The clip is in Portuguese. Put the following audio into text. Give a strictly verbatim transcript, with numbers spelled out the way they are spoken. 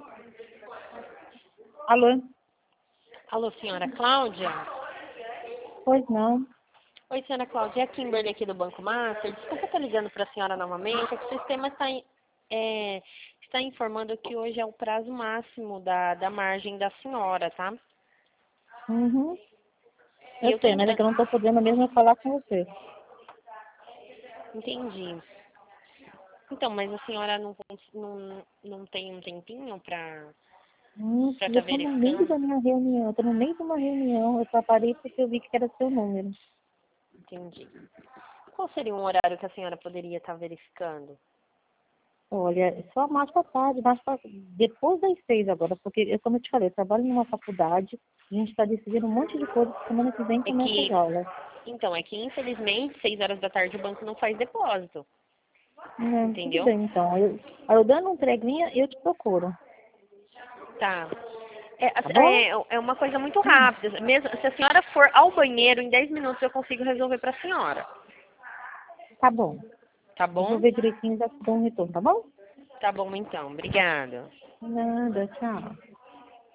Alô? Alô, senhora Cláudia? Pois não. Oi, senhora Cláudia, é a Kimberly aqui do Banco Master. Desculpa estar ligando para a senhora novamente, é que o sistema está, em- é, está informando que hoje é o prazo máximo da, da margem da senhora, tá? Uhum. E Eu eu tô sei, mas é que entrando... eu não tô podendo mesmo falar com você. Entendi. Então, mas a senhora não, cons- não, não tem um tempinho para Hum, para eu estar tô no meio verificando? da minha reunião, eu tô no meio de uma reunião, eu só parei porque eu vi que era seu número. Entendi. Qual seria um horário que a senhora poderia estar verificando? Olha, só mais pra tarde, mais pra... depois das seis agora, porque, eu, como eu te falei, eu trabalho numa faculdade, a gente está decidindo um monte de coisa, semana que vem É começa as que, aulas. então, é que infelizmente, seis horas da tarde o banco não faz depósito, Não, tudo entendeu? bem, então. Eu, aí eu dando um treguinha, eu te procuro, Tá. É, tá bom? é, é uma coisa muito rápida. Mesmo se a senhora for ao banheiro, em dez minutos eu consigo resolver para a senhora. Tá bom. Tá Eu vou bom? ver direitinho e já te dou um retorno, tá bom? Tá bom então. Obrigada. Nada, tchau.